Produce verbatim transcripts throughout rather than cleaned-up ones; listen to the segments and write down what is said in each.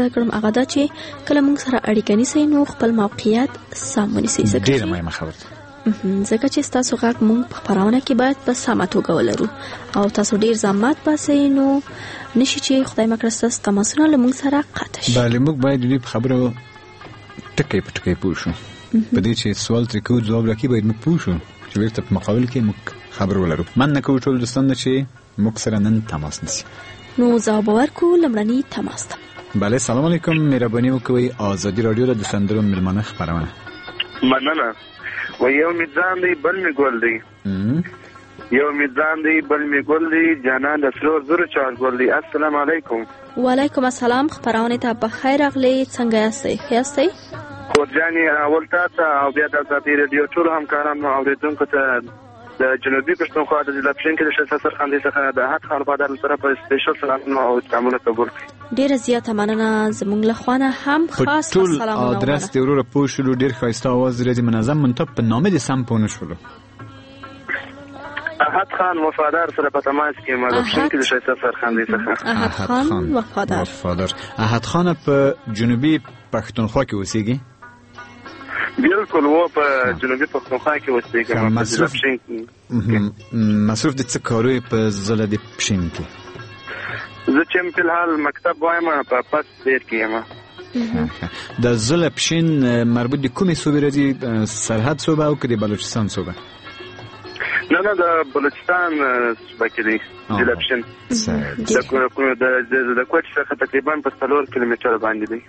یاد کړم هغه دا چې کله موږ سره اړیکه نیسئ نو خپل موقعیت سم ونیسئ. ډېره مهمه خبره ده. ځکه چې تاسو غږ موږ په خپرونه کې باید په سمه توګه ولرو او تاسو ډیر زحمت باسئ نو نشي چې خدای مکړه ستاسو تماسونه له موږ سره قطع شي. بله موږ باید دې په خبرو ټکی په ټکی پوه شو. په دې چې سوال ترې کوو ځواب راکړي باید موږ پوه شو چې بیرته په مقابل کې موږ خبر ولرو. مننه کوو ټول دوستان چې موږ سره نن تماس نیسي. نو ځواب ورکړو لمړني تماس ته. بله سلام علیکم، مهرباني وکوئ آزادي رادیو د سندرو مېلمانه خپرونه. مننه. و یو میزان دی بل می ګل دی یو میزان دی بل می ګل دی جانان د سرو زرو چار ګل دی. السلام علیکم. وعلیکم السلام. خبرونه ته په خیر راغلی. څنګه یاستئ؟ ښه یاستئ؟ کورجاني اول تاسو او بیا د آزادي رادیو ټول همکارانو اوریدونکو ته د جنوبي پښتونخوا د ضلع پښین کې د شاه سرخندې څخه د احد خان بادر سره په سپیشل سلامونه او تامل قبول کړئ. ډیره زیاته مننه. زموږ له خوانه هم خاص سلامونه. ټول ادرس دی وروره پوه شولو. ډیر ښایسته اواز لري، منظم منتب په نامه دې سم پوه نه شولو. احد خان وفادار سره په تماس کې ما د پښین کې د شاه سرخندې څخه. احد خان وفادار. وفادار احد خان په جنوبي پښتونخوا کې اوسېږي؟ بالکل و په جنوبي پښتونخوا کې اوسېږي. مصروف مصروف د څه کاروي په ضلع د پښین کې؟ زه چې په الحال مکتب وایم په پس دیر کې یم. د ضلع پښین مربوط د کومې صوبې راځي؟ سرحد صوبه او که د بلوچستان صوبه؟ نه نه د بلوچستان صوبه کې دی ضلع پښین. د کوټ څخه تقریبا په څلور کیلومتره باندې دی.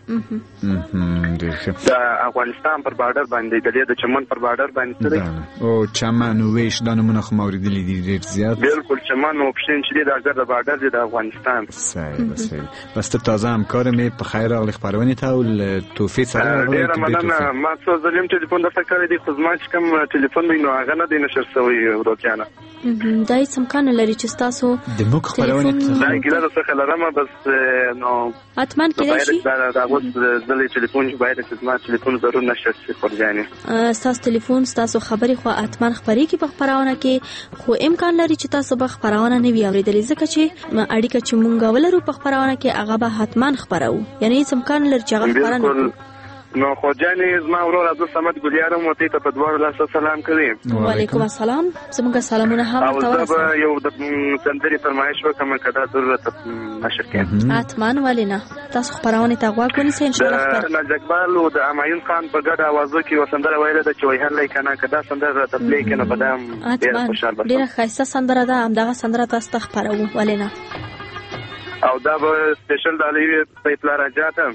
د افغانستان پر بارډر باندې د دې د چمن پر بارډر باندې دی. او چمن او ویش دا نمونه خو موریدلې دي ډېر زیات. بالکل چمن او پښین چې د اګر د بارډر دی د افغانستان. صحیح صحیح. بس ته تازه همکار مې په خیر راغلی خبرونه ته او توفیق سره ډېر مننه. ما څو ځلیم ټلیفون درته کړی دی خو زما چې کوم ټلیفون دی نو هغه نه دی نشر شوی روکیانه. دا هیڅ امکان نه لري چې تاسو د موږ خبرونه ته دا ګیله څخه لرم بس نو اتمن کېدای شي دا دا اوس د ټلیفون باید چې زما ټلیفون ضرور نشر شي خورجاني. تاسو ټلیفون تاسو خبرې خو اتمن خبرې کې په خبرونه کې خو امکان لري چې تاسو به خبرونه نه وي اورېدلې ځکه چې اړیکه چې مونږ ولرو په خبرونه کې هغه به حتمان خبرو یعنی هیڅ امکان لري چې هغه خبرونه نو خورجاني زما ورور عبد الصمد ګلیارم وته ته په دوه لاس سلام کوي. وعلیکم السلام. زموږ سلامونه هم تاسو ته یو د سندري فرمایش وکم کدا ضرورت نشر کړئ. حتمان ولینا تاسو خبرونه ته غوږ ونیسئ ان شاء الله. نجیب اقبال او د امایون خان په ګډه اوازو کې وسندره ویله د چوي هر لای کنه کدا سندره ته پلی کنه بدام ډیر خوشاله بشم. ډیره ښایسته سندره ده همدغه سندره تاسو ته خبرو ولینا. او دا به سپیشل د علی په اطلاع راځه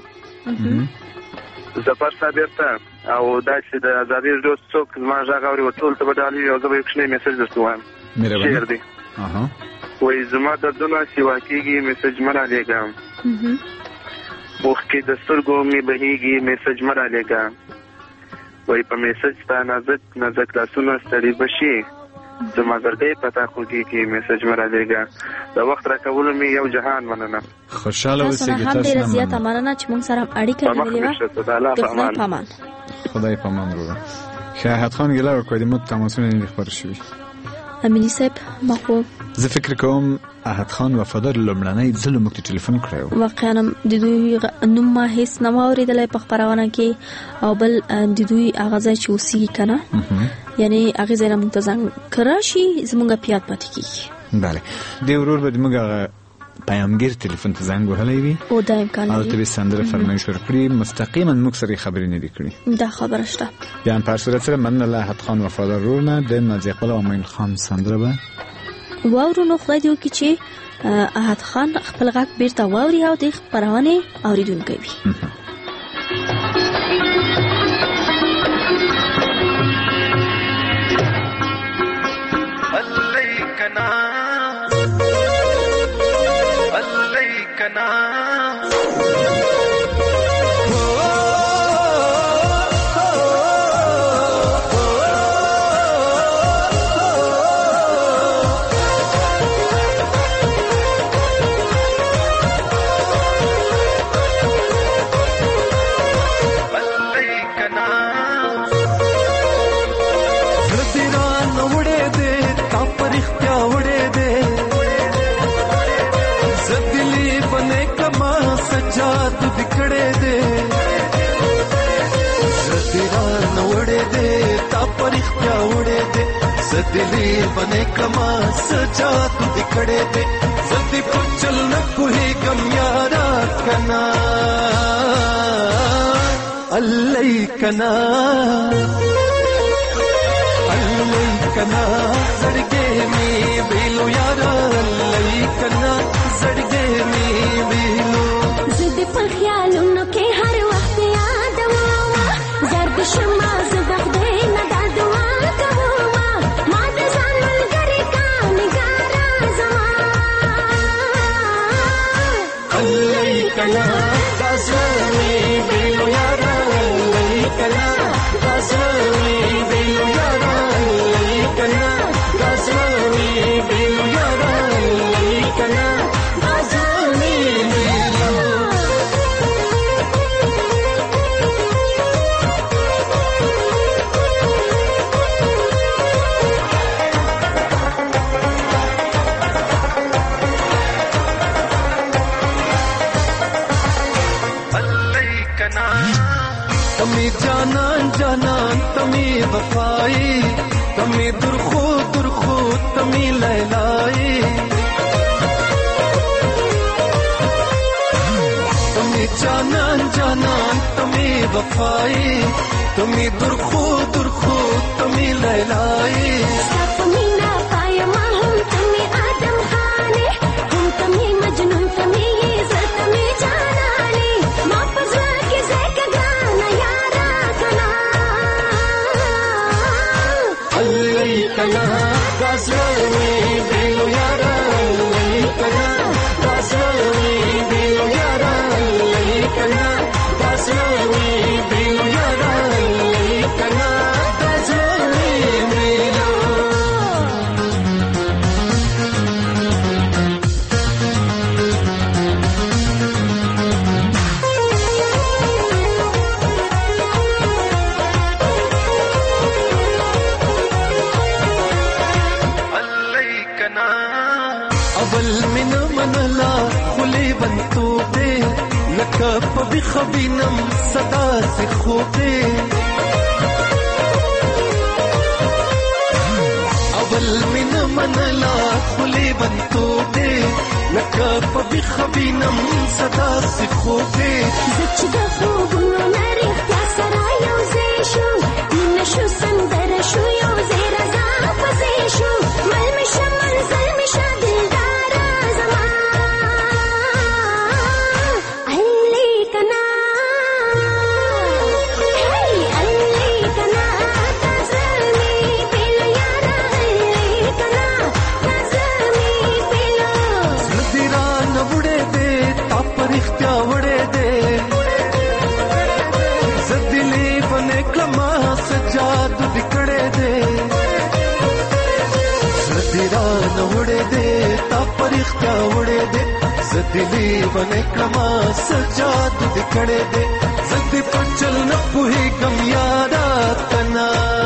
زفر صابر ته او دا چې د آزادي رادیو څوک زما ژغ اوري ټول ته بدالي او زه به یو کښنی میسج درته وایم. شعر دی اها وای زما دردونه سیوا کېږي میسج مه رالیږه اوښکې د سترګو مې بهیږي میسج مه رالیږه وای په میسج ستا نازک نازک لاسونه ستړي به شي زما زړګی پتا خوږېږي میسج مه رالیږه د وخت راکولو مې یو جهان مننه. خوشاله اوسئ. تاسو هم ډېره زیاته مننه چې موږ سره اړیکه نیولې وه. خدای په امان. خدای په امان وروره. ښه احد خان ګیله وکړئ د مو تماسونه نه دي خپاره شوي. امیني صاحب ما خو زه فکر کوم احد خان وفادار لومړنی ځل موږ ته ټلیفون کړی و. واقعا د دوی نوم ما هیڅ نه و اورېدلی په خپرونه کې او بل د دوی هغه ځای چې اوسېږي که نه یعنې هغې ځای نه موږ ته زنګ که راشي زموږ په یاد پاتې کېږي. بله دې ورور به زموږ هغه پیامګیر ټلیفون ته زنګ وهلی وي او دا امکان لري او ته به سندره فرمایش ورکړي مستقیما موږ سره خبرې نه دي کړي. دا خبره شته. بیا هم په هر صورت سره مننه له احد خان وفادار ورور نه د نازي اقبال او امین خان سندره به واورو. نو خدای دې وکړي چې احد خان خپل غږ بیرته واوري او د خپرونې اورېدونکی وي. کړې دې زدي را نوړې دې تا پرختیا وړې دې زدلې باندې کما سجات دې کړې دې زدي په چل نه کوهي کم یارا کنا الله کنا الله کنا زړګې می ویلو یارا الله کنا زړګې می ویلو زدي په خیالونو کې هر وخت یاد وما زرد شمع زبخ دې نه دا دعا کوما ما د ځان ملګری کا نگارا زما الله کنا داسمي ویلو یارا الله کنا داسمي ویلو یارا الله کنا داسمي ویلو یارا الله کنا داسمي ویلو تمی جانان جانان تمی وفائی تمی درخو درخو تمی لیلائی تمی جانان جانان تمی وفائی تمی درخو درخو تمی لیلائی تمینا پایا ما هم تمی آدم خانے هم تمی مجنون تمی عزت تمی جانانی ما پزلا کی زیک گانا یارا کنا اللہ کنا داسمی بیلو یارا اللہ کنا داسمی بیلو یارا اللہ کنا داسمی بیلو یارا اللہ کنا داسمی بیلو اول من منلا خلی بنتو دے لکا پبی خبینم صدا سے خوبے اول من منلا خلی بنتو دے لکا پبی خبینم صدا سے خوبے زچ د خوبونو نری سره یو ځای شو مینه شو سندره شو یو ځای رضا پسې شو مل می شمل زل می شه دلدارا زما علی کنا هی علی کنا تزمی پیلو یارا علی کنا تزمی پیلو زدی را نوڑے دے تا پرختیا وڑے دے زدلی بنے کلمہ سجاد دکڑے دے زدی را نوڑے دے تا پرختیا وڑے دے زدلی بنے کلمہ سجاد دکڑے دے زدی پچل نپوہی کم یارا کنا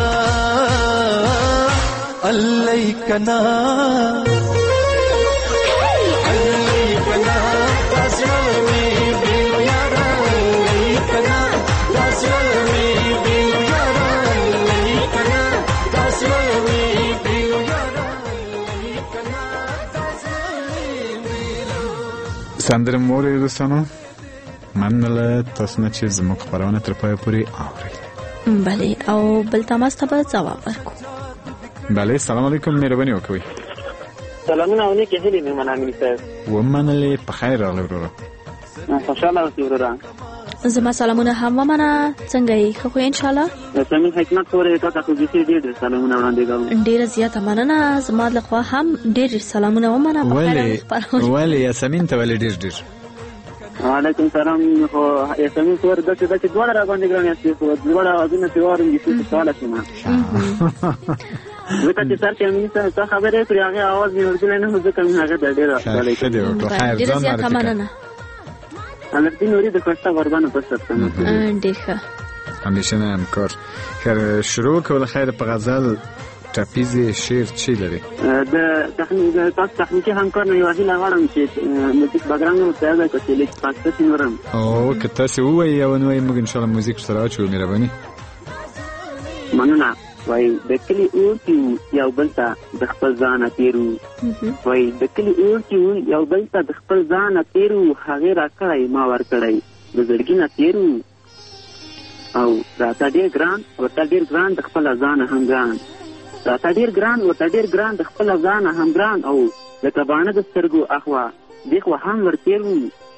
اللہ کنا اللہ کنا داسمی بیلو یارا اللہ کنا داسمی بیلو یارا اللہ کنا داسمی بیلو یارا اللہ کنا داسمی بیلو سندره مورې دوستانو مننه تاسو نه چې زموږ خبرونه تر پایه پورې اورئ. بله او بل تماس ته به ځواب ورکړو. بله سلام علیکم مهرباني وکړئ. سلامونه ونه کې هلي مې منامي صاحب ومنلې په خیر راغلی وروره. خوشاله اوسې وروره. زما سلامونه هم ومنه. څنګه یې ښه خو یې انشاءالله. سمین حکمت پورې تا تاسو دې ډېر ډېر سلامونه وړاندې کوم. ډېره زیاته مننه. زما له خوا هم ډېر ډېر سلامونه ومنه. ولې ولې یاسمین ته ولې ډېر ډېر وعلیکم سلام. خو یاسمین پورې داسې داسې دواړه را باندې ګران یاستې خو دواړه اوازونه پرې واورم چې څه سواله شي ما وته چې سر کې امین څه خبرې کړې هغه आवाज مې ورګل نه هو ځکه مې هغه ډېر ښه دی وکړه. خیر ډېره زیاته مننه. البته نوري د کوستا وربانه پسته ډېر ښه همیشه نه همکار. خیر شروع کول خیر په غزل ټاپیز شعر چې لري د تخنیک تاسو تخنیکی همکار نه یو هیله غواړم چې موزیک بیکګراوند مو پیدا کړئ چې لیک پاسته نورم او که تاسو وایي او نو موږ ان شاء الله موزیک سره اچو مهرباني مننه وای د کلی اور کې یو بل ته د خپل ځان تیرو وای د کلی اور کې یو بل ته د خپل ځان تیرو هغه را کړی ما ور کړی د زړګي نه تیرو او راته ډېر ګران ورته ډېر ګران د خپل ځان هم ګران راته ډېر ګران ورته ډېر ګران د خپل ځان هم ګران او لکه باڼه د سترګو اخوا دغه هم ورتیرو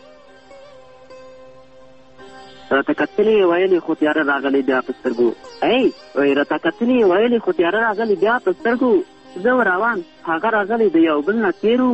راته کتلې ویلې خو تیاره راغلې بیا په سترګو ای وای راته کتلې ویلې خو تیاره راغلې بیا په سترګو زه روان هغه راغلې د یو بل نه تیرو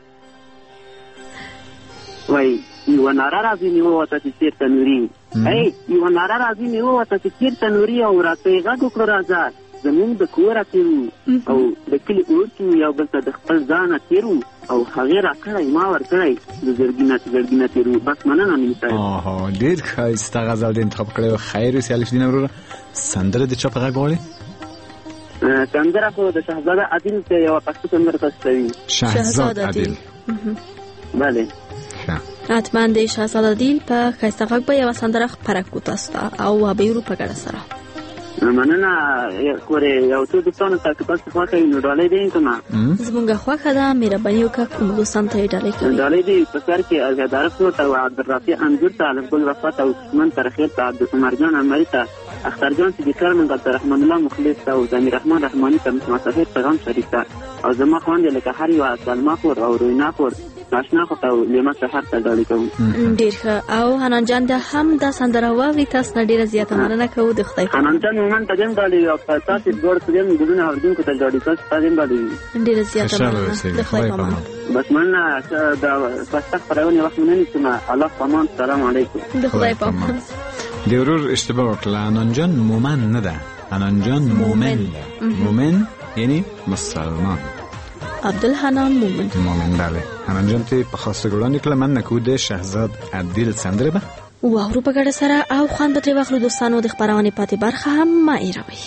وای یو ناره راځي نیو وته چې چیرته نوري ای یو ناره راځي نیو وته چې چیرته نوري او راته غږ وکړه راځه زمونږ د کوره تیرو او د کلي اور کې یو بل ته د خپل ځانه تیرو او هغې را کړی ما ور کړی د زړګي نه زړګي تیرو بس مننه مين صاحب اوه ډېر ښایسته غزل دې انتخاب کړی و خیر اوسې الفدین وروره سندره د چا په غږ غواړې سندره خو د شهزاده عادل ته یوه پښتو سندره تاسو شهزاد عادل بله حتما د شهزاد عادل په ښایسته غږ به یوه سندره خپره کړو تاسو ته او وبه په ګډه سره مننه کورې یو څو دوستانو ته که تاسو خوښه وي نو ډالۍ دی که نه زموږ خوښه ده مهرباني وکړه کوم دوستانو ته یې ډالۍ کوي ډالۍ دی په سر کې ارګداره پروت او عبدالرافع انځور ته الفګل وفات او عثمان ترخیل ته عبدالعمرجان عمري ته اخترجان صدیقار من عبدالرحمن الله مخلص ته او ضمیر رحمان رحماني ته مصطفی پیغام شریف ته او زما خویندې لکه هر یوه سلما خور او روینا خور ناشنا خو ته لیما سحر ته ډالۍ کوم ډېر ښه او حنان جان د هم دا سندره واوري تاسو نه ډېره زیاته مننه کوو د خدای حنان جان مومن ته هم ډالۍ او تاسو ګور ته هم ګلونه اوریدونکو ته ډالۍ تاسو ته هم ډالۍ ډېره زیاته مننه د خدای په امان بس مننه دا پښتو خبرونه وخت نه نیسم الله پامان سلام علیکم د خدای په امان د ورور اشتباه وکړه حنان جان مومن نه ده حنان جان مومن مومن یعنی مسلمان عبدالحنان مومن مومن بله حنان جان ته په خاصه ګړاندې کله من نکوده شهزاد عادل سندره به واورو په ګډه سره او خوند به ترې واخلو دوستانو د خپرونې پاتې برخه هم مه هېروئ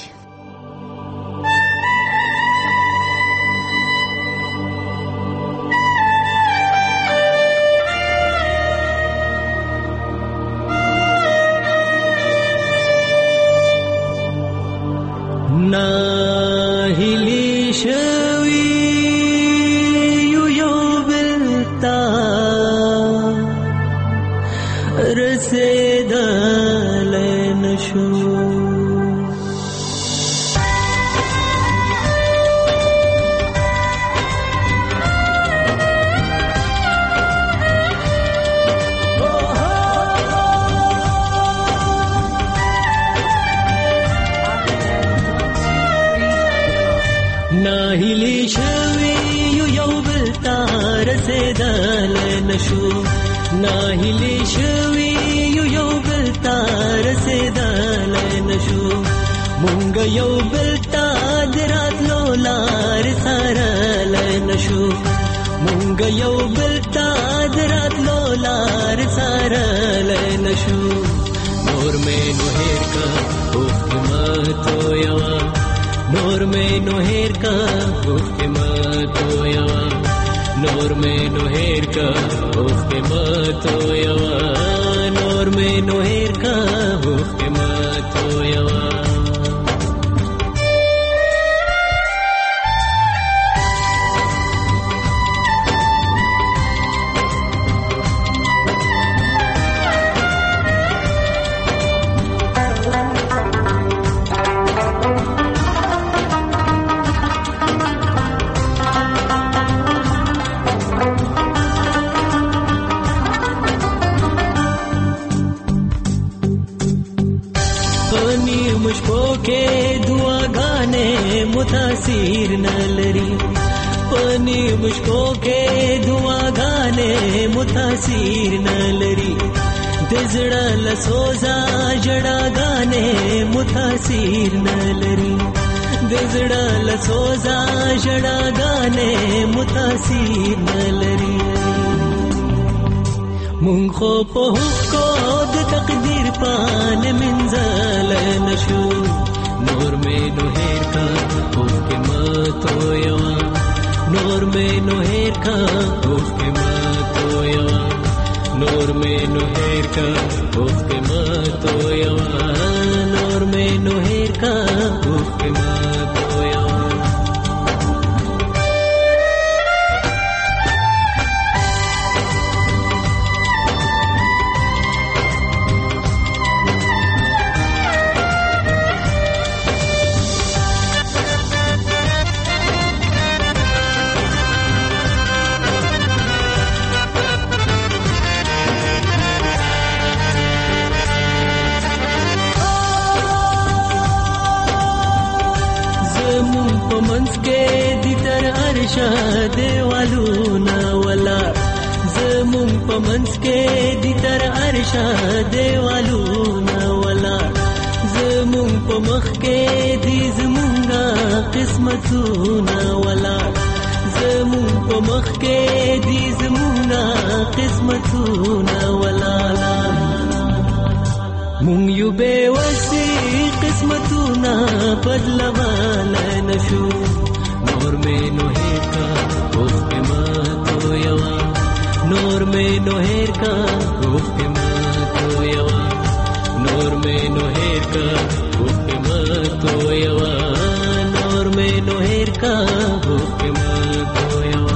ناهیلی شوی یو یو بلتا رسیدل نشو ناهیلی شوی یو یو بلتا رسیدل نشو ناهیلی شوی یو یو بلتا رسیدل نشو مونږ یو بلتا دراتلو لار سارل نشو مونږ یو بلتا دراتلو لار سارل نشو نور مې نو هیر کا اوف ماتو یوا نور میں نوہیر کا اوف ماتو یوا نور میں نوہیر کا اوف ماتو یوا نور میں نوہیر کا اوف ماتو یوا متاثر نہ لری پانی مشکو کے دعا گانے متاثر نہ لری دزڑا لسوزا جڑا گانے متاثر نہ لری دزڑا لسوزا جڑا گانے متاثر نہ لری مونږ خو په حکو د تقدیر پان منزل نشو نور میں نو هیر کا اوف کے کا اوف کے ماتو یوا نور میں نو ہیر کا اوف کے ماتو یوا نور میں نو ہیر کا اوف کے ماتو یوا دیوالونا ولا زمون پمنس کې دي تر عرشه دیوالونا ولا زمون پمخ کې دي زمونږه قسمتونه ولا زمون پمخ کې دي زمونږه قسمتونه ولا مونږ یو به وسی قسمتونه بدلوال نشو نور میں نوہیر کا اوف کے ماتو یوا نور میں نوہیر کا اوف کے ماتو یوا نور میں نوہیر کا اوف کے ماتو یوا نور میں نوہیر کا اوف کے ماتو یوا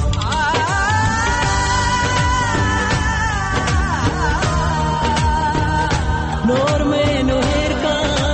نور میں نوہیر کا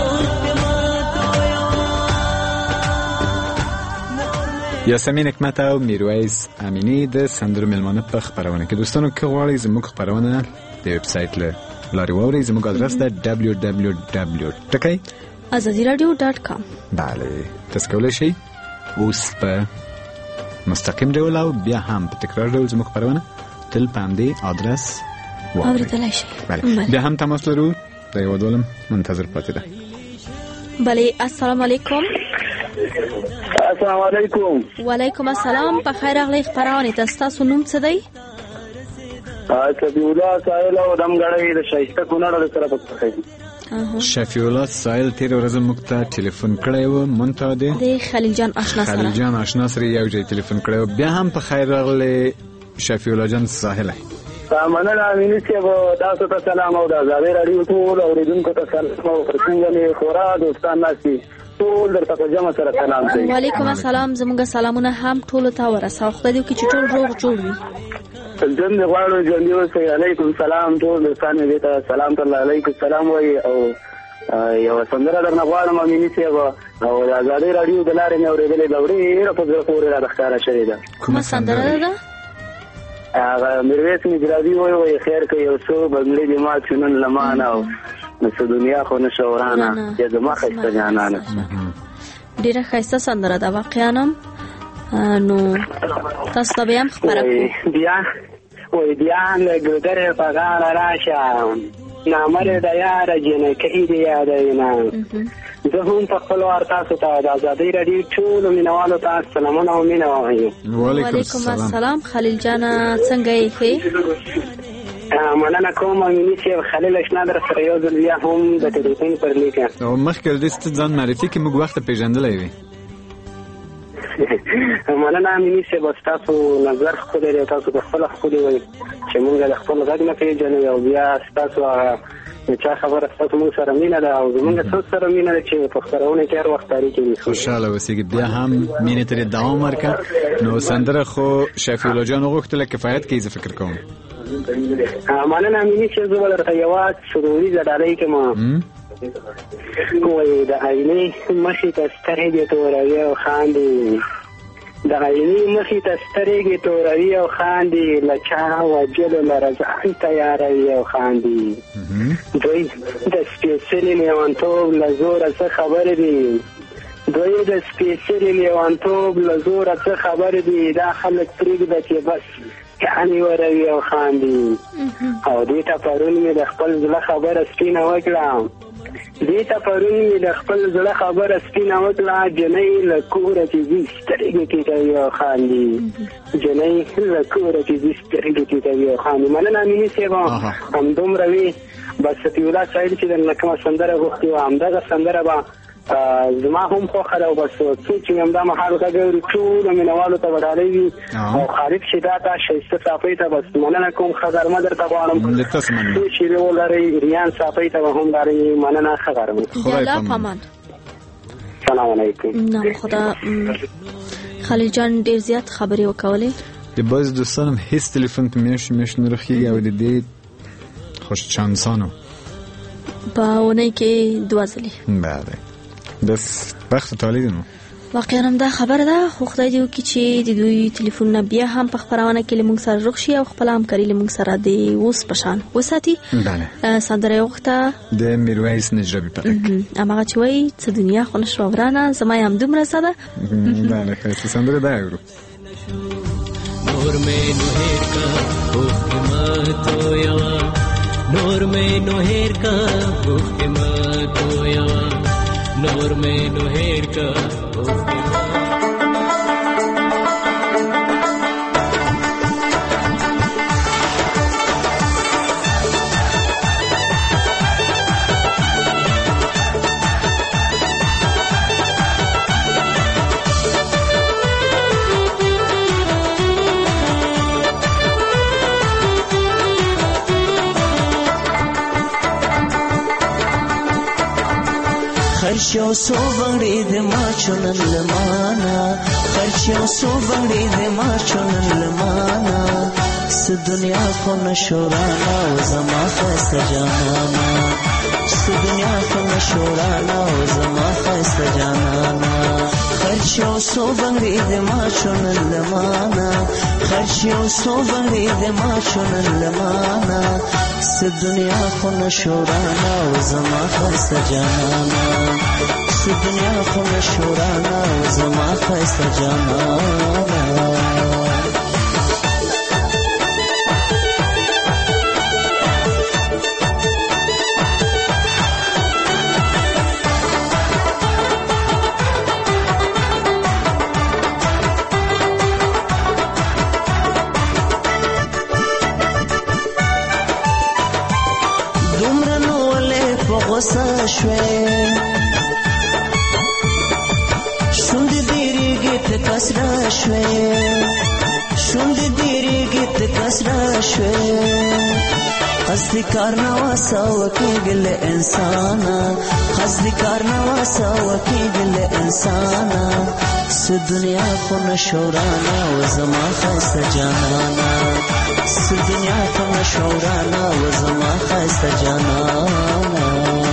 یاسمین حکمت او میرویز امینی د سندرو ملمانه په خبرونه کې دوستانو که غواړئ زموږ خبرونه د ویب سایت له لارې واورئ زموږ ادرس ده دبلیو دبلیو دبلیو ټکی ازادي رادیو ډاټ کام. بله تاسو کولی شئ اوس په مستقیم ډول او بیا هم په تکرار ډول زموږ خبرونه تل په همدې ادرس واورئ اورېدلی شئ. بله بیا هم تماس لرو د یو ډول منتظر پاتې ده. بله السلام علیکم. السلام علیکم. وعلیکم السلام. په خیر راغلی خبرونه ته. ستاسو نوم څه دی؟ شفیع الله سائل او دمګړی د شایسته کونړ د سره پکې. شفیع الله سائل تیر ورځ موږ ته ټلیفون کړی و مونته دی د خلیل جان آشنا سره خلیل جان آشنا سره یو ځای ټلیفون کړی و. بیا هم په خیر راغلی شفیع الله جان ساحل. مننه امینی صاحب تاسو ته سلام او د ازادي رادیو ټول اوریدونکو ته سلام او پرڅنګ خورا دوستان ناسي ټول درته په جمع سره سلام کوي. وعلیکم السلام. زموږ سلامونه هم ټول ته ورسوه. خدای دې وکړي چې ټول روغ جوړ وي. جن غواړو ژوندي اوسئ. علیکم سلام ټول دوستان دې ته سلام تعالی علیکم سلام وایي او یو سندره درنه غواړم امینی صاحب او د ازادي رادیو د لارې مې اورېدلې ده ډېره په زړه پورې راښکاره شوې ده. کومه سندره ده؟ هغه میرویس مجرابي وایي وایي خیر که یو څو بنګلې دې ما چونن لمانه او نو دنیا خو نشه ورانه یا زما ښایسته جانانه. ډېره ښایسته سندره ده واقعا. نو تاسو ته به هم خبره کوو. بیا وایي بیا له ګودرې په غاړه راشه نامرې د یاره جنکۍ دې یادوینه. زه هم په خپل وار تاسو ته د ازادۍ راډیو ټولو مینوالو ته سلامونه او مینه وایم. وعلیکم السلام. خلیل جانه څنګه یې ښې؟ مننه کوم امینی صاحب. خلیل اشنا در سره یو ځل بیا هم د ټلیفون پر لیکه او مخکې له دې چې ځان معرفي کړې موږ وخته پېژندلی وي. مننه امینی صاحب ستاسو نظر ښکلی دی. تاسو په خپله ښکلي وایي چې موږ د خپل غږ نه پېژنو او بیا ستاسو هغه چا خبره ستاسو موږ سره مینه ده او زموږ ستاسو سره مینه ده چې په خپرونه کې هر وخت تاریخ وي. خوشحاله اوسېږي. بیا هم مینې ته دې دوام ورکړه. نو سندره خو شفیع الله جان وغوښتله کفایت کوي زه فکر کوم. مننه امینی صاحب. زه به درته یوه سروریزه ډالۍ کوم. وایي د آینې مخې ته سترګې توروي او خاندي د آینې مخې ته سترګې توروي او خاندي له چا وجلو لره ځان تیاروي او خاندي. دوی د سپېڅلي لیونتوب له زوره څه خبرې دي دوی د سپېڅلي لیونتوب له زوره څه خبرې دي. دا خلک پرېږده چې بس کانې وروي او خاندي. او دې ته پرون مې د خپل زړه خبره سپینه وکړه دې ته پرون مې د خپل زړه خبره سپینه وکړه. جنۍ له کوره چې ځي سترګې ټیټوي او خاندي. جنۍ له کوره چې ځي سترګې ټیټوي او خاندي. مننه امیني صاحب. همدومره وي بس شفیع الله سائل چې درنه کومه سندره غوښتې وه همدغه سندره به زما هم خوښه ده او بس څوک چې همدا مهال غږ اوري ټولو مینهوالو ته به ډالۍ وي او خالد شیدا ته ښایسته صافۍ ته بس مننه کوم ښه غرمه درته غواړم څو شیرې ولرئ ریان صافۍ ته به هم ډالۍ مننه ښه غرمه الله پامان سلام علیکم نام خدا خالد جان ډیر زیات خبرې وکولې د بعض دوستانم هیڅ تلیفون په میاشت میاشت نه رخیږي او د دې خوش چانسانو په اونۍ کې دوه ځلې بله بس بخت تالی دی نو واقعا هم دا خبره ده خو خدای دې وکړي چې د دوی تلیفونونه بیا هم په خپرونه کې له موږ سره روغ شي او خپل همکاري له موږ سره د اوس په شان وساتي بله سندره یې وغوښته د میرویس نجرابي پلک هماغه چې وایي څه دنیا خو نشوه ورانه زما یې همدومره څه ده بله ښایسته سندره دا اورو نور مې نو هېر کا اوښکې مه تویوه نور مې نو هېر کا اوښکې مه تویوه نور مې نو هېر کا اوښکې خرچو سو بنگڑی دے ما چونن لمانا خرچو سو بنگڑی دے ما چونن لمانا س دنیا کو نشورانا و زما خست جانانا س دنیا کو نشورانا و زما خست جانانا خرچو سو بنگڑی دے ما چونن لمانا خرچو سو بنگڑی دے ما چونن لمانا س دنیا کو نشورانا و زما خست جانانا س دنیا کو نشورانا و زما خست جانانا غصه شوي شوند دیریږي ته کسره شوي شوند دیریږي ته کسره شوي قصدي کار نه واسو کېږل انسان قصدي کار نه واسو کېږل انسان س دنیا کو نشورانا و زما خست جانانا س دنیا کو نشورانا و زما خست جانانا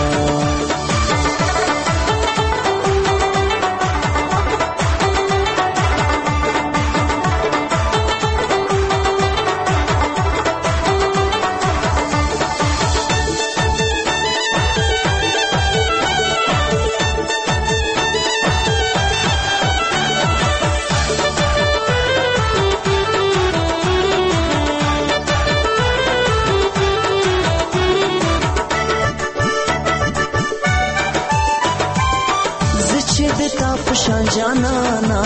جانانا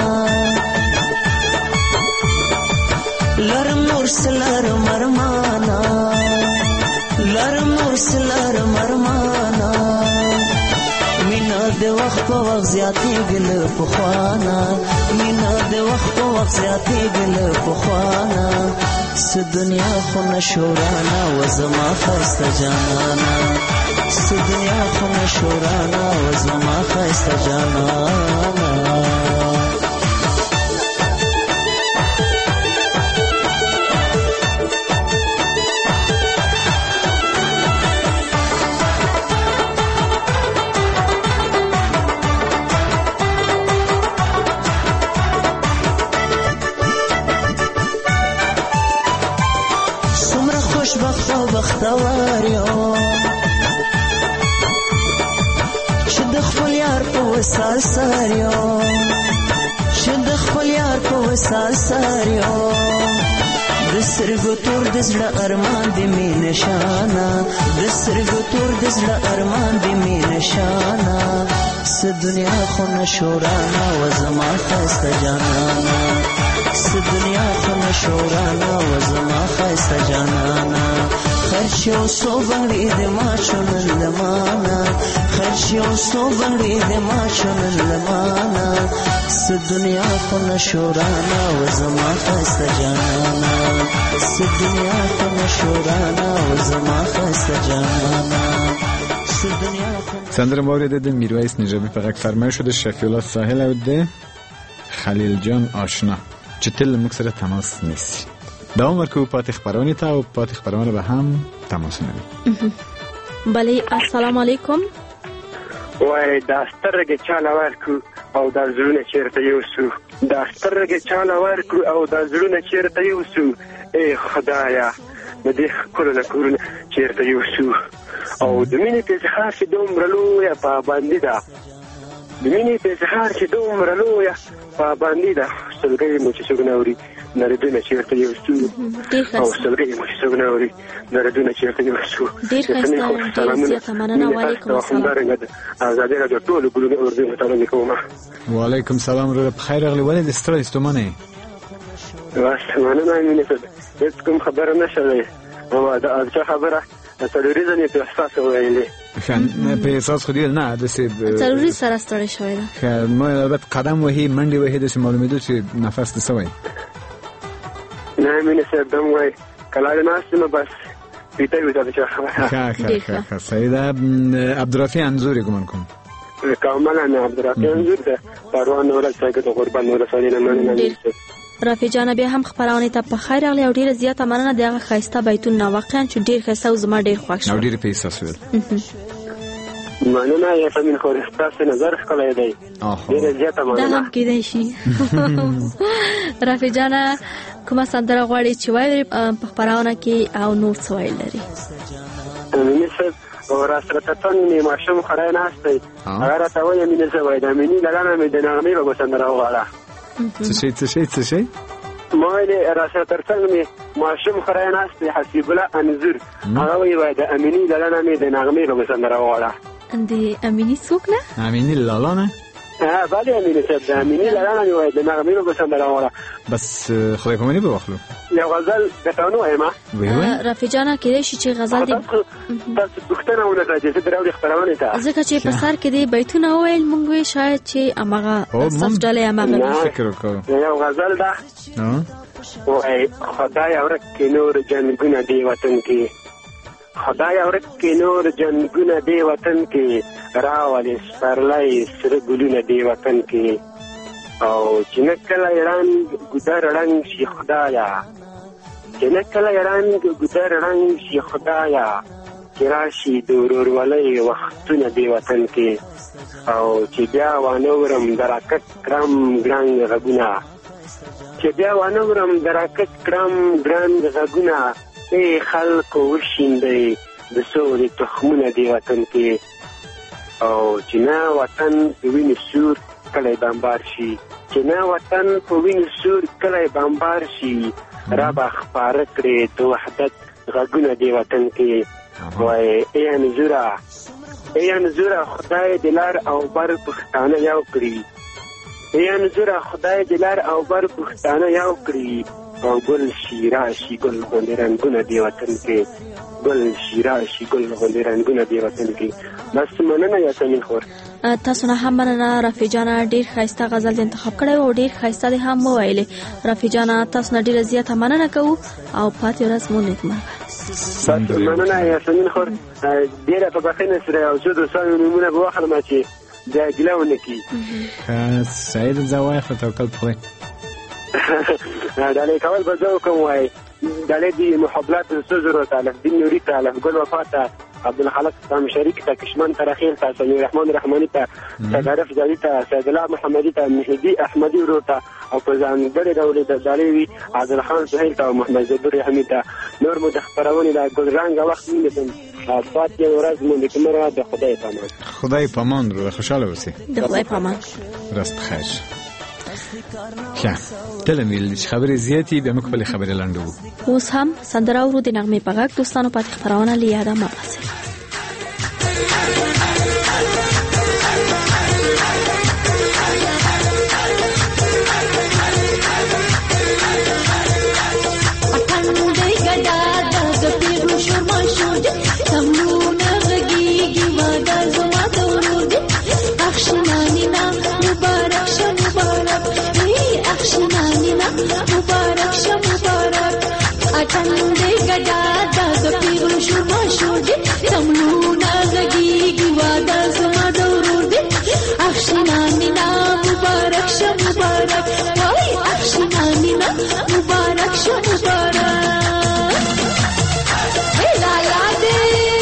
لرم نورسلر مرمانا لرم نورسلر مرمانا مینا د وخت په وخت زیاتې ګل پخوانا مینا د وخت په وخت زیاتې ګل پخوانا س دنیا خو نشورانا و زما خسته جانانا س دنیا خو نشورانا و زما خسته جانانا بختوار یو چې د خپل یار په وصال سر یو چې د خپل یار په وصال سر یو د سترګو تور د زړه ارمان د مې نشانه د سترګو تور د زړه ارمان د مې نشانه س دنیا خو نشورانا و زما خسته جانانا س دنیا خو نشورانا و زما خسته جانانا خرچو سو بنگړي د ما چونن لمانا خرچ چې اوسو بړې د ماشوم لمانا س دنیا خو نشورانا و زما خسته جانا س دنیا خو نشورانا و زما خسته جانا س دنیا سندره مورد د میرویس نجابی په غږ فرمایش شده شفیع الله ساحل او د خلیل جان آشنا چې تل موږ سره تماس نیسي دوام ورکو پاتې خبرونه ته او پاتې خبرونه به هم تماس نیسي. بله السلام علیکم. وای دا سترګې چاله ورکو او دا زړونه چیرته یوسو دا سترګې چاله ورکو او دا زړونه چیرته یوسو ای خدایا د دې ښکلو نه کورونه چیرته یوسو او د مینې په اظهار چې دومره لویه پابندي ده د مینې په اظهار چې دومره لویه پابندي ده سلګۍ مو چې څوک نه اوري نردونه چیرته یوسو او سلګۍ مو چې څوک نه اوري نردونه چیرته یوسو. ډېر ښایسته ډېر زیاته مننه. وعلیکم السلام. ازادي راډیو ټولو ګلونو اردو ته راځي کومه. وعلیکم السلام ورته بخیر اغلی ولې د ستړی ستومنه واسه مننه مینه څه هیڅ کوم خبره نشته او دا څه خبره تروریزم یې په احساس ویلې خان په احساس خو دی نه د سه ضروري سره ستړی شوی ده خو مې البته قدم وهي منډي وهي د معلوماتو چې نفس تسوي نه مینه څه دم وای کله نه سم بس پیټه وي دا چې خبره ښه ښه سیدا عبدالرفیع انزوري ګمان کوم کاملا نه عبدالرفیع انزور ده پروان نور څنګه د قربان نور سړي نه مننه. رافی جان بیا هم خبرونه ته په خیر اغلی او ډیره زیاته مننه دغه خایسته بیتونه واقعا چې ډیر ښه او زما ډیر خوښ شو. ډیر په احساس ول مننه یا فمن خورستاس نظر خلای دی ډیر زیاته مننه. دا هم کېدای شي. رافی جان کومه سندره غواړي چې وایي په خبرونه کې او نور څه ویل لري؟ مینه او راسرتتن می ماشوم خړای نه استي هغه ته وایي مینه څه وایي دا مینه لګانه مې د نغمې په سندره وغواړه څه شي څه شي څه شي ما له راسه ترڅنګ می ماشوم خړای نه استي حسیب الله انذر هغه وایي دا امینی لګانه مې د نغمې په سندره وغواړه. اندي امینی څوک نه؟ امینی لاله ها بله امینی څه ده امینی لګانه مې وایي د نغمې په سندره وغواړه بس خدای کومني به واخلو یو غزل غټانو ایما رافی جان کېدای شي چې غزل دی تاسو دښتنه ونه راځي چې دراوړي خبرونه ته ځکه چې په سر کې دی بیتونه ویل مونږ وی شاید چې امغه صف ډلې امغه فکر وکړو یو غزل ده او خدای اورک نور جنګونه دی وطن کې خدای اورک نور جنګونه دی وطن کې راولې سپرلای سره ګلونه دی وطن کې او چې نکله ایران ګدار رنگ شي خدایا چې نکله ایران ګدار رنگ شي خدایا چې راشي د ورورولۍ وختونه دی وطن کې او چې بیا وانورم دراکت کرم ګران غږونه چې بیا وانورم دراکت کرم ګران غږونه ای خلکو وشیندئ د سولې تخمونه دی وطن کې او چې نه وطن د وینې سور کله بمبار شي چې نه وطن په وینې سور کله بمبار شي را به خپاره کړي د وحدت غږونه دی وطن کې وای ای انزوره ای انزوره خدای د لار او بر پښتانه یو کړي ای انزوره خدای د لار او بر پښتانه یو کړي او ګل شیرا شي ګل غوندې رنګونه دی وطن کې ګل شیرا شي ګل غوندې رنګونه دی وطن کې. بس مننه یاسمین خور. تاسو نه هم مننه رافی جان ډیر خایسته غزل انتخاب کړی او ډیر خایسته دی هم ویلې. رافی جان تاسو نه ډیر زیاته مننه کوو او پاتې ورځ مو نیکمرغه. مننه یاسمین خور. ډیره په بخښنه سره او زه د سایو نمونه به واخلم چې دا ګلونه کی. سعید زوای خو توکل په دا له کول به زه کوم وای دا له دې محبلات سوزرو تعالی دین نوري تعالی ګل وفاته عبد الخالق تام شریک ته کشمن ترخیل ته سمیر رحمان رحمانی ته صدرف جاری ته سید الله محمدی ته مهدی احمدی وروته او په ځانګړي ډول د دالوی عادل خان سهیل ته محمد زبیر حمید ته نور مو د خبرونه د ګلرنګ وخت نیسم تاسو ته ورځ مو د کومه د خدای پامان خدای پامان رو خوشاله اوسئ د خدای پامان راست بخیر. ښه تل ویل چې خبرې زیاتې بیا موږ خپلې خبرې لنډوو. اوس هم سندره اورو د نغمې په غږ دوستانو پاتې خبرونه له یاده مه باسئ. شور ما شور تمنو نغږیږي ما د زما د ورور اتندې ګډا د پیغلو شور ماشور دي تملونه غږیږي واده زما د ورور دي اخشنا مینا مبارک شه مبارک وای اخشنا مینا مبارک شه مبارک هی لالا دې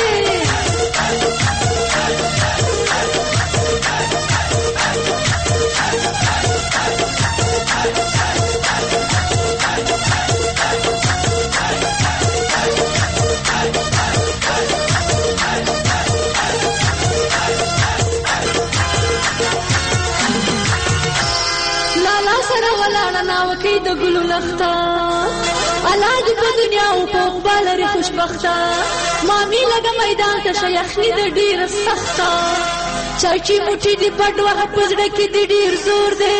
ناوکی د ګلو لخته الله دې په دنیا او په عقبال لري خوشبخته مامي لګه میدان ته شه یخني د ډېره سخته چاچی موټي دې بډ وهه په زړه کې دې ډېر زور دی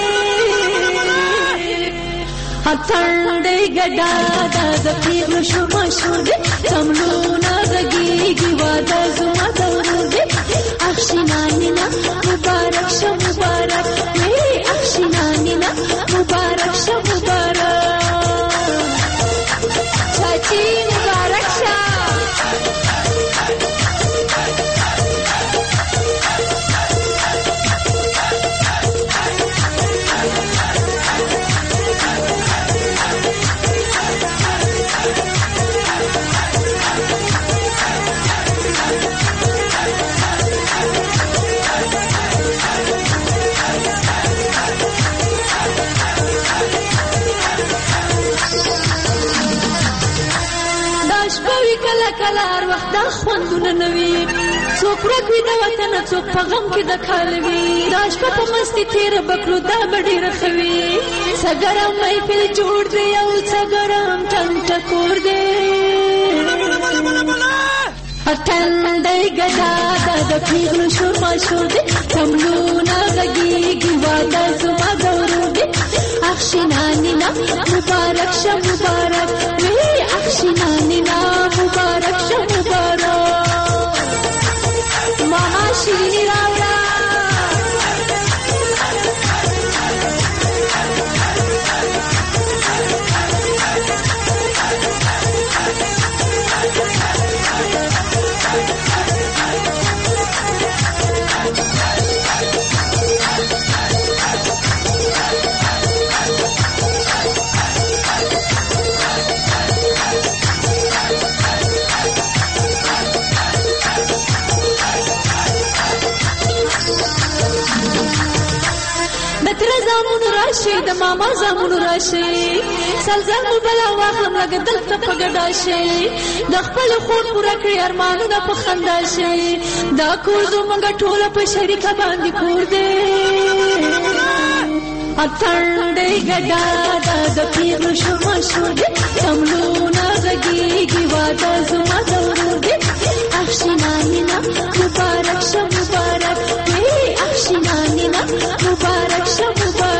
اتندې ګډا د پیغلو شور ماشور دی تملونه غږیږي واده زما د ورور دی اخشنا نینا مبارک شه مبارک وی اخشنا نینا مبارک شه مبارک چاچی مبارک شه کله کله هر وخت دا خوندونه نه وي څوک ورک وي د وطن څوک په غم کې د کال وي دا شپه په مستي تېره بکړو دا به ډېره ښه وي څه ګرم محفل جوړ دی او څه ګرم ټنټکور دی اتندې ګډا د پیغلو شور ماشور دی تملونه غږیږي واده زما د ورور دی اخشنا نینا مبارک شه مبارک وی اخشنا نینا مبارک شه مبارک ماما شیرینی راوړه زامونو راشي د ماما زامونو راشي سلزل مو بلا واخلم لکه دلته په ګډا شي د خپل خور پوره کړي ارمانونه په خندا شي دا کور زموږ ټوله په شریکه باندې کور دی اتندې ګډا د پیغلو شور ماشور دی تملونه غږیږي واده زما د ورور دی اخشنا نینا مبارک شه مبارک وی اخشنا نینا مبارک شه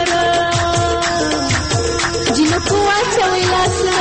مبارک جنکو واچوي لاسونه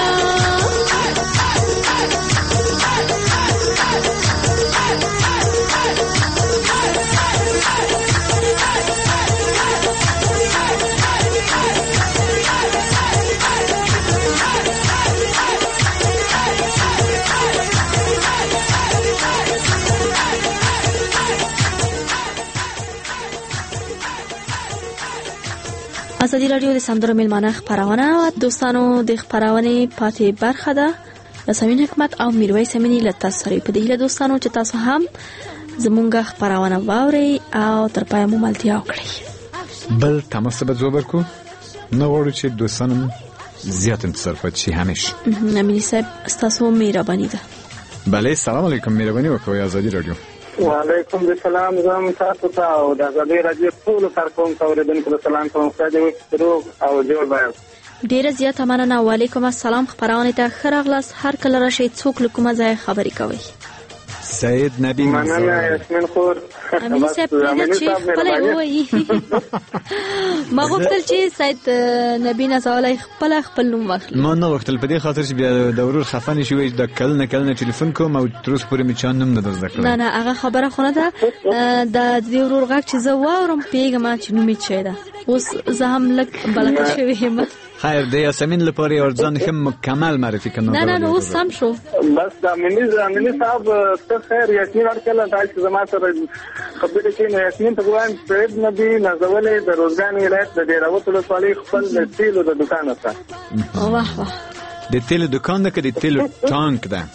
ازادي رادیو د سندرو ملمانه خبرونه او دوستانو د خبرونه پاتې برخه ده رسمین حکمت او میرویس امینی له تاسو سره په دې له دوستانو چې تاسو هم زمونږ خبرونه واوري او تر پای مو ملتیا وکړي بل تماس به زوبر کو نو ورو چې دوستانم زیات انتظار پات شي همیشه امینی صاحب تاسو مهرباني ده بله سلام علیکم مهرباني وکړئ ازادي رادیو وعلیکم السلام زم تاسو ته او د ازادي رادیو ټول کارکون اوریدونکو ته سلام کوم ستاسو روغ او جوړ بایو ډیره زیاته مننه وعلیکم السلام خبرونه ته خرغلاس هر کله راشي څوک لکومه ځای خبري کوي سید نبی مننه یاسمین خور امین صاحب چې خپل وایي ما غوښتل چې سید نبی نزاله خپل خپل نوم واخلي ما نه غوښتل په دې خاطر چې بیا د ورور خفن شوی د کل نه کل نه ټلیفون کوم او تر اوسه پورې می چان نوم نه درځکړم نه نه هغه خبره خونه ده د دې ورور غږ چې زه واورم پیګه ما چې نوم یې چي ده اوس زه هم لږ بلکه شوې یم. خیر د یاسمین لپاره یو ځان ښه مکمل معرفي کړه. نه نه نو اوس سم شو. بس د امیني امیني صاحب ته خیر یاسمین ورکړه تاسو زما سره خبرې کوي. نو یاسمین ته وایم سید نبی نازولې د روزګان ولایت د ډیراوت ولسوالۍ خپل د تیلو د دکان سره. واه واه د تیلو دکان ده که د تیلو ټانک ده؟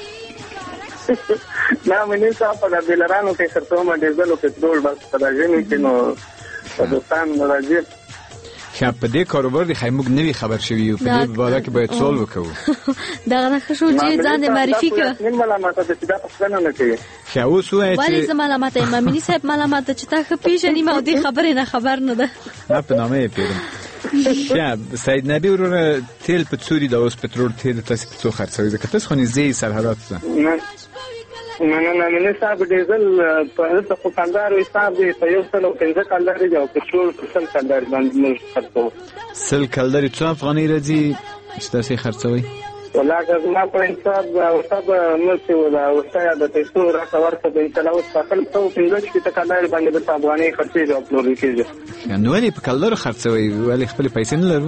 نه امیني صاحب په بیلرانو کې خرڅوم ډیزل او پټرول بس په راځي کې نو په دوستان راځي. خب په دې کاروبار دی خیموږ نوی خبر شوی او په دې باره کې باید سوال وکړو. دا نه خشو چې ځان دې معرفي کړه. من ملامت ته چې دا پښتنه نه کوي. خو اوس وایي چې ولی زما ملامت یم امینی صاحب ملامت چې تا خو پیژنې ما دې خبرې نه خبر نه ده. نه په نامه یې پیژنم. خب سید نبی ورونه تیل په څوري د اوس پټرول تیل تاسو په څو خرڅوي ځکه تاسو خو نږدې سرحدات ته. نه نه نه مینه صاحب ډیزل په هغه په کاندار حساب دی په یو سل او پنځه کاندار دی او پټرول په سل کاندار باندې موږ خرڅو. سل کاندار څو افغانۍ راځي چې تاسو خرڅوي؟ ولاګه ما په حساب او حساب نو څه ولا او څه د پیسو راته ورته د انتلاو په خپل څو پنځه کې کاندار باندې د افغانۍ خرڅې او پلورل کېږي. نو ولې په کاندار خرڅوي ولې خپل پیسې نه لرو؟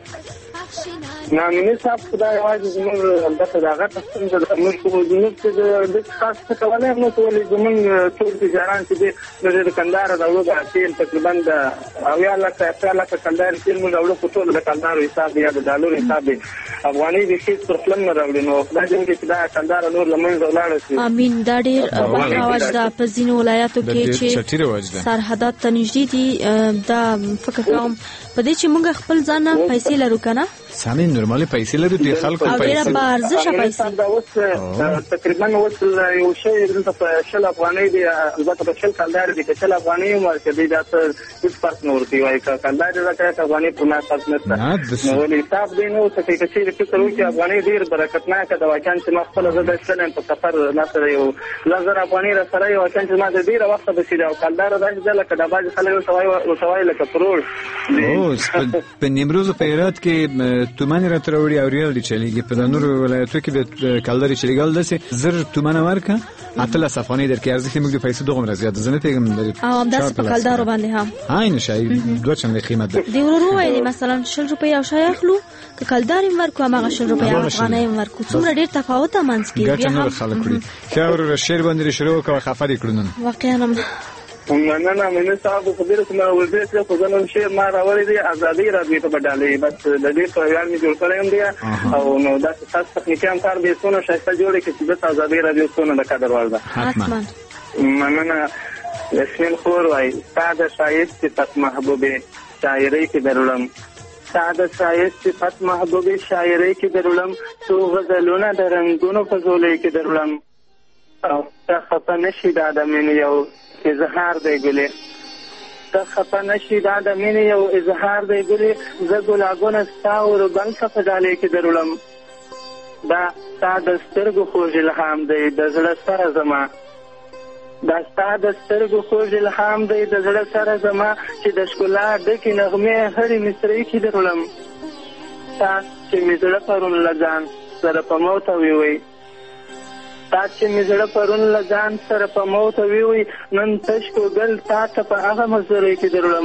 نه مینه صاحب خدای واجب موږ البته دا غټه څنګه د موږ په دنیا کې د خاص څه کولای نو ټول زمونږ ټول تجاران چې د کندهار راوړل تیل تقریبا د اویا لکه اته لکه کندهار تیل موږ راوړل په ټول د کندهار حساب یا د ډالر حساب افغاني د هیڅ پرفلم نه راوړل نو خدای دې چې دا کندهار نور لمن ولاړ شي. امين دا ډېر رواج ده په ځینو ولایتو کې چې سرحدات ته نږدې دي. دا فکر کوم په دې چې موږ خپل ځان پیسې لرو کنه سامي نورمالي پیسې لرو دي خلکو پیسې او ډېر ارزښت پیسې دا اوس تقریبا اوس یو شی د شل افغانۍ دی البته په شل کاندار دي چې شل افغانۍ ورته دي دا هیڅ فرق نه ورته وایي کاندار راکړه افغانۍ په ما فرق نه نو ولې حساب دی نو څه کې چې فکر وکړي افغانۍ ډېر برکتناک ده واکان چې ما خپل زده شلم په سفر مثلا یو لزر افغانۍ را سره یو واکان چې ما د ډېر وخت به شي او کاندار راځي لکه د باج خلک سوای او سوای لکه پرول او په نیمروز په هرات کې تومن را تروړي او ریال دي چلیږي په نور ولایتو کې د کالداري چلیګل دسه زر تومن ورکه اتل صفانی در کې ارزښت موږ د پیسې دغه زیات زنه پیغام لري او هم داس په کالدارو باندې هم عین شي دوه چنده قیمت ده دی ورو وایي مثلا شل روپیا او شای اخلو ک کالداري ورکو هغه شل روپیا افغانۍ ورکو څومره ډیر تفاوت منځ کې بیا هم خلک کړی خیر شیر باندې شروع کوه خفری کړنن واقعا نه نه نه مینه صاحب په دې سره ما ولې چې په ځانم شی ما راوړی دی ازادي راځي ته بدلې بس د دې په یان می جوړ کړم دی او نو دا تاسو تخنیکان کار به څونه شایسته جوړې کې چې د ازادي راځي څونه د کډر ورده حتما نه نه یاسمین خور وای ساده شاعر صفت محبوبه شاعری کې درولم ساده شاعر صفت محبوبه شاعری کې درولم تو غزلونه د رنگونو په زولې کې درولم او ته خپه نشي د ادمین یو اظهار دی ګلې ته خپه نشي دا د مینې یو اظهار دی ګلې زه ګلابونه ستا وربند څخه په ډالۍ کې درولم دا ستا د سترګو خوږ الهام دی د زړه سره زما دا ستا د سترګو خوږ الهام دی د زړه سره زما چې د ښکلا ډکې نغمې هرې مصرۍ کې درولم تا چې مې زړه پرون له ځان سره په موته ویوی تا چې مې زړه پرون له ځان سره په موته ویوی نن تش کوګل تا ته په هغه مزدورۍ کې درولم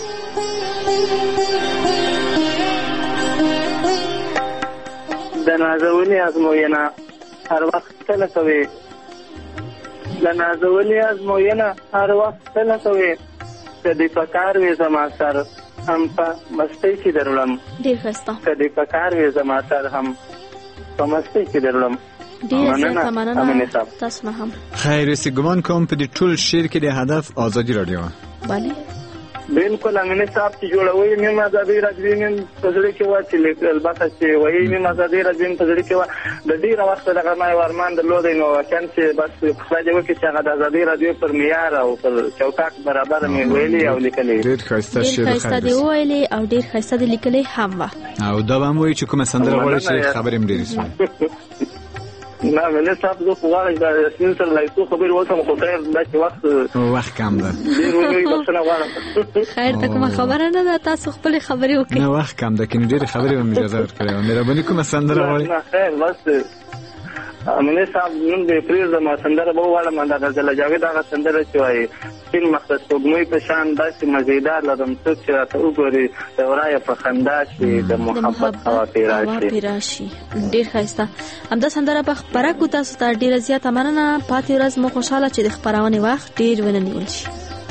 د نازولې ازموینه هر وخت کله کوې د نازولې ازموینه هر وخت کله کوې که دې په کار وې زما سر هم په مستۍ کې درولم ډېر ښایسته که دې په کار وې زما سر هم په مستۍ کې درولم ډیر زیاته مننه تاسو نه هم خیر سي ګمان کوم په دې ټول شعر کې د هدف ازادي راډیو bale بالکل امینه صاحب چې جوړوي مې ازادي راډیو مې پزړه کې واچي البته چې وایي مې ازادي راډیو مې پزړه کې وا د ډیر وخت دغه ما ورمان د لودې نو کان چې بس خدای دې وکړي چې هغه د ازادي راډیو پر معیار او پر چوکاټ برابر مې ویلي او لیکلي ډیر ښایسته شعر ښایسته دی ویلي او ډیر ښایسته دی لیکلي هم وا او دا هم وایي چې کومه سندره غواړي چې خبرې مې ډیرې سوي نه مله صاحب زه غواړم دا سین سره لایسو خبر وته خو خیر دا چې وخت وخت کم ده ډیر وایي بخښنه غواړم خیر ته کومه خبره نه ده تاسو خپل خبرې وکړئ نه وخت کم ده کینې ډیر خبرې مې اجازه ورکړې مې مهرباني کومه سندره غواړي نه خیر بس امنه صاحب نن د پریز ما سندره به واړه منده غزل جاوید هغه سندره چې وایي سپین مختص وګمې په شان داسې مزیدار لرم څوک چې راته وګوري دورای په خندا شي د محبت هوا پیراشي. ډیر ښایسته همدا سندره په خبره کو تاسو ته ډیر زیاته مننه. پاتې ورځ مو خوشاله چې د خبرونه وخت ډیر وننیول شي.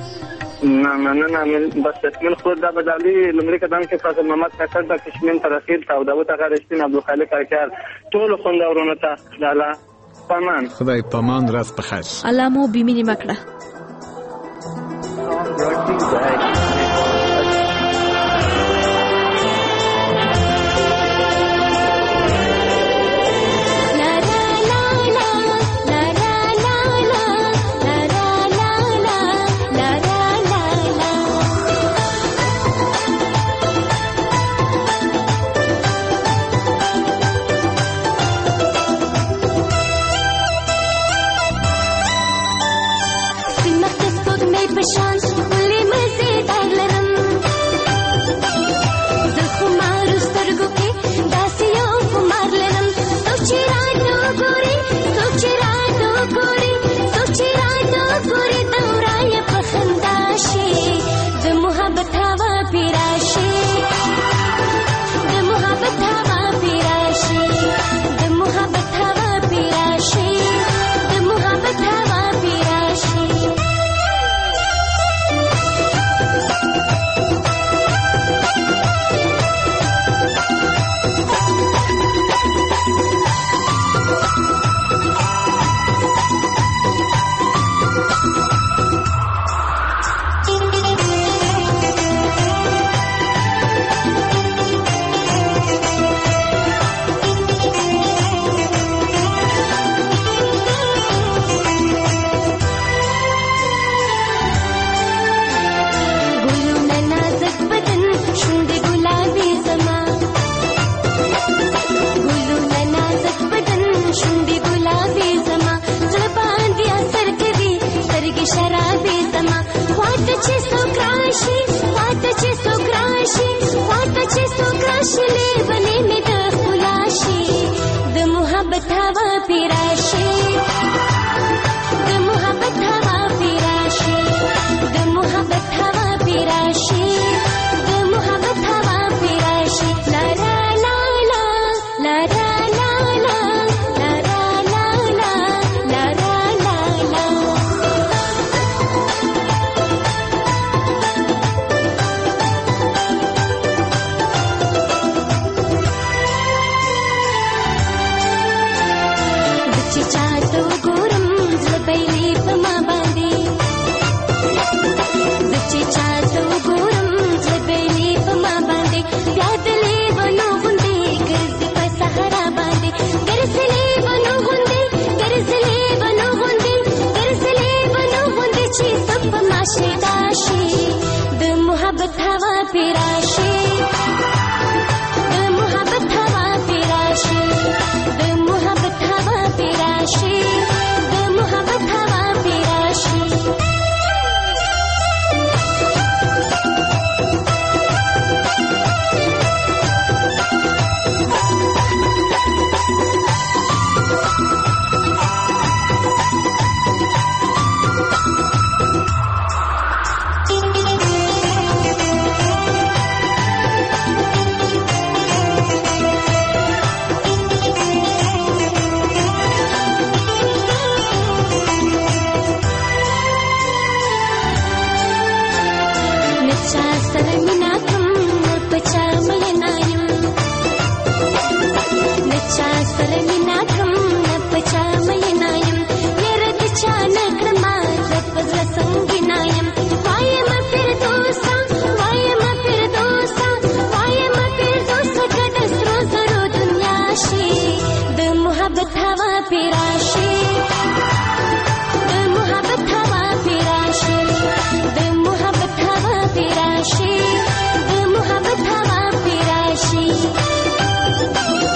نه نه نه نه بس تکمیل خود دا بدلی لمړي قدم کې فاضل محمد کاکړ د کشمین تر اخیر تا او داوود هغه رښتین عبدالخالق کاکړ ټول خوندورونه ته لاله پامان خدای پامان راز په خیر الله مو بیمینی مکړه.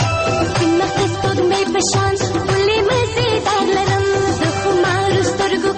شان ولې مزیدار لرم زه خو مارو سترګو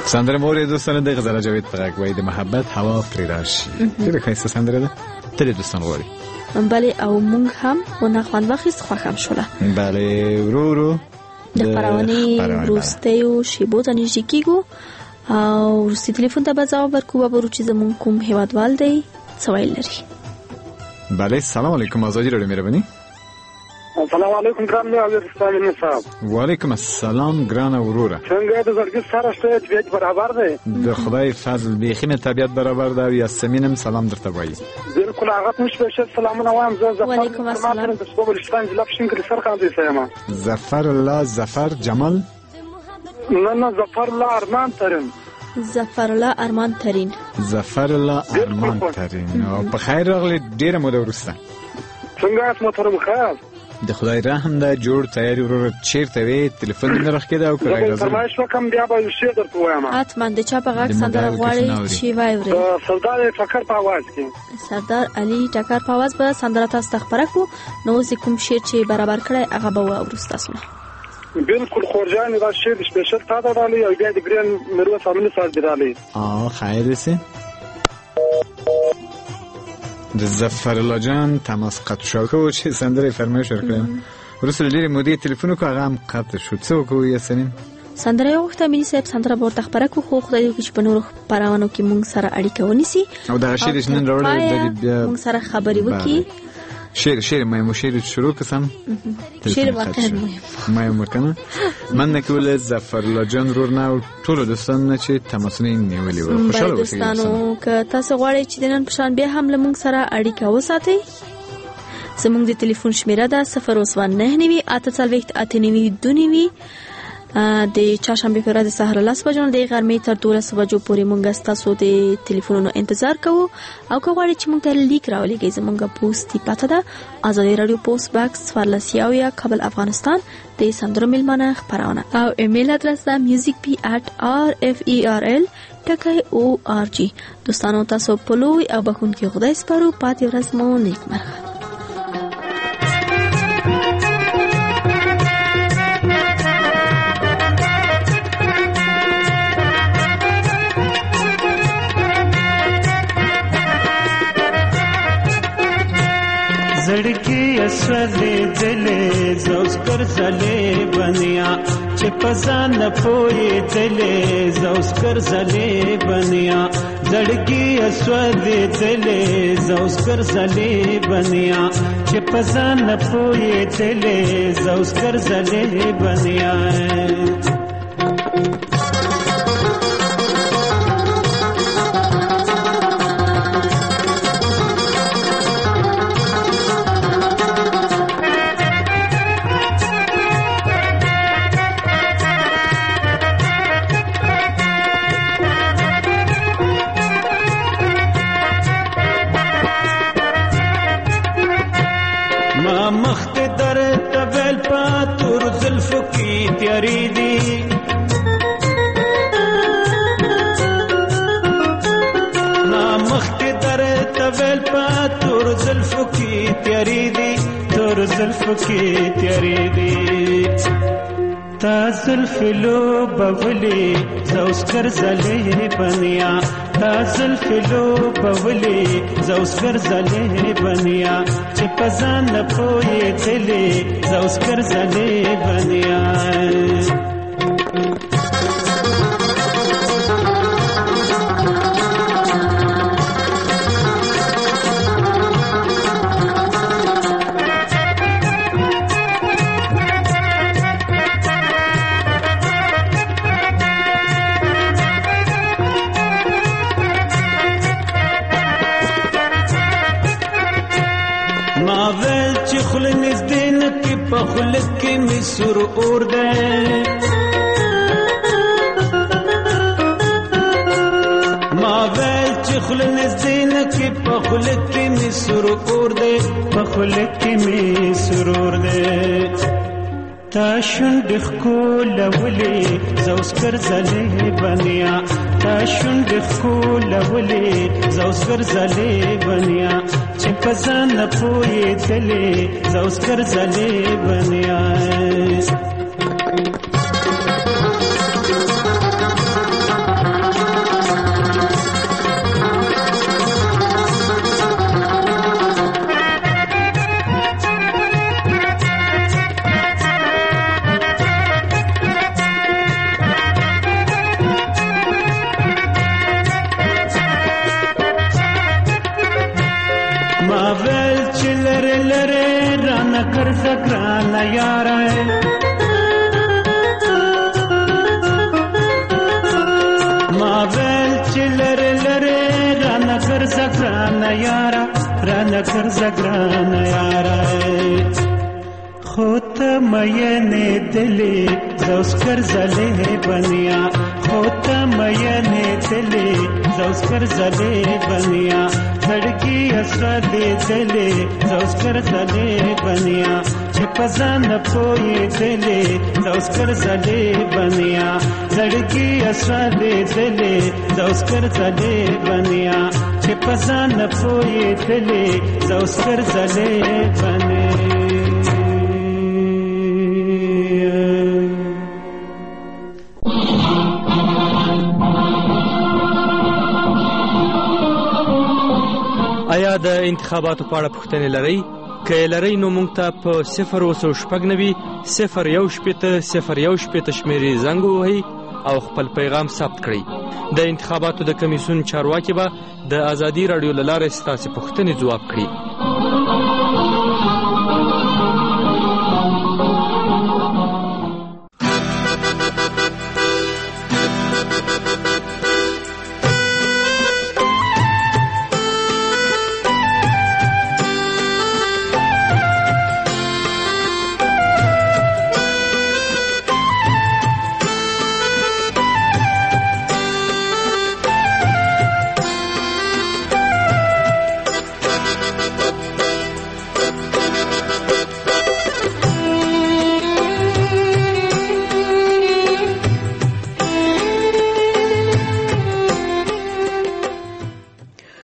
سندره مورد دوستان د غزل جاوید پرګ وای د محبت هوا پر راشي ډیره ښایسته سندره ده تل دوستان غواړي بله او مونږ هم ونه خوان واخیست خوښ هم شوله بله ورو ورو د خپرونې وروستیو شیبو ته نږدې کیږو او وروستي تلیفون ته به ځواب ورکوو بابرو چې زمونږ کوم هیوادوال دی څه ویل لري بله سلام علیکم آزادی راډیو مهرباني السلام علیکم ګران مې استاد صاحب وعلیکم السلام ګران وروره څنګه د زړګي سره شته طبیعت برابر دی د خدای فضل بیخي مې طبیعت برابر دی او یاسمینم سلام درته وایي بالکل هغه ته سپیشل سلامونه وایم زه زفر وعلیکم السلام د بلوچستان ضلع شینکل سرخان دی سیمه ظفر الله ظفر جمال نه نه ظفر الله ارمان ترین ظفر الله ارمان ترین ظفر الله ارمان ترین او په خیر راغلی ډیره موده وروسته څنګه تاسو محترم خیر د خدای رحم ده جوړ تیاری ورور چیرته وی تلیفون دې راخ کېده او کړه راځه فرمایش وکم بیا به شی درته وایم حتما د چا په غږ سندره غواړي چې وایوري سردار ټکر په आवाज کې سردار علي ټکر په आवाज به سندره تاسو تخبره کو نو زه کوم شی چې برابر کړی هغه به ورسته سونه بالکل خورجان دا شی سپیشل تا دا ډالي او بیا د ګرین مرو سامنے سره دی ډالي اه خیر سه د ظفر الله جان تماس قطع شو کو چې سندره فرمایش ورکړم ورسره لري مودي ټلیفون کو هغه هم قطع شو څو کو یاسمین سندره وخت مې صاحب سندره ورته خبره کو خو خدای دې چې په نور پراونو کې مونږ سره اړیکه ونیسي او دا شی د نن راوړل د بیا مونږ سره خبري وکي شعر شعر ما مشير شروع قسم شعر واقعا ما ممکنه من نکول ظفر الله جان رورنا ټول دوستان نه چې تماسونه نیولې و خوشاله اوسئ دوستانو که تاسو غواړئ چې د نن په شان بیا هم لمونږ سره اړیکه وساتئ زموږ د ټلیفون شمیره ده صفر اووه نهه نوي اته څلوېښت اته نوي دوه نوي د چهارشنبه په ورځ د سهار لاس بجو د غرمې تر دولس بجو پورې مونږ تاسو د ټلیفونونو انتظار کوو او که غواړئ چې مونږ ته لیک راولېږئ زموږ پوسټ پته ده آزادي رادیو پوسټ باکس څوارلس یاویا کابل افغانستان د سندرو میلمانه خبرونه او ایمیل ادرس ده music p at r f e r l ټکی او ار جی دوستانو تاسو په لوی او بخونکي خدای سپارو پاتې ورځ مو نیکمرغه زړګي اسوالې دلې زوس کر زلې بنیا چې پزان نه پوي دلې زوس کر زلې بنیا زړګي اسوالې دلې زوس کر زلې بنیا چې پزان نه پوي دلې زوس کر زلې بنیا की तेरी दी تا زلف لو بولی زوس کر زلی بنیا تا زلف لو بولی زوس کر زلی بنیا چې پزان نه پوي تلی زوس کر زلی بنیا خلق کې می سر اور ده ما ویل چې خلن زین کې په خلق کې می سر اور ده په خلق کې می سر اور ده تا شوند خول ولي زوس کر زلې بنیا تا شوند خول ولي زوس کر زلې بنیا چې پزان نه پوي تلې زوس کر زلې بنیا رانه ګرځه ګرانه یاره ما ویل چې لرې لرې رانه ګرځه ګرانه یاره رانه ګرځه ګرانه یاره خو ته مینې دلې زه اوس ګرځلې بنیا خو ته مینې دلې زه اوس ګرځلې بنیا زړګي اسره دې دلې زه اوس ګرځلې بنیا چې په ځان نه پوهېدلې زه اوس ګرځلې بنیا زړګي اسره دې دلې زه اوس ګرځلې بنیا چې په ځان نه پوهېدلې زه اوس ګرځلې بنیا آیا د انتخاباتو په اړه پوښتنې لرئ؟ که یې لرئ نو موږ ته په صفر اوه سوه شپږ نوي صفر یو شپېته صفر یو شپېته شمېرې زنګ ووهئ او خپل پیغام ثبت کړئ. د انتخاباتو د کمیسیون چارواکي به د ازادي راډیو له لارې ستاسې پوښتنې ځواب کړي.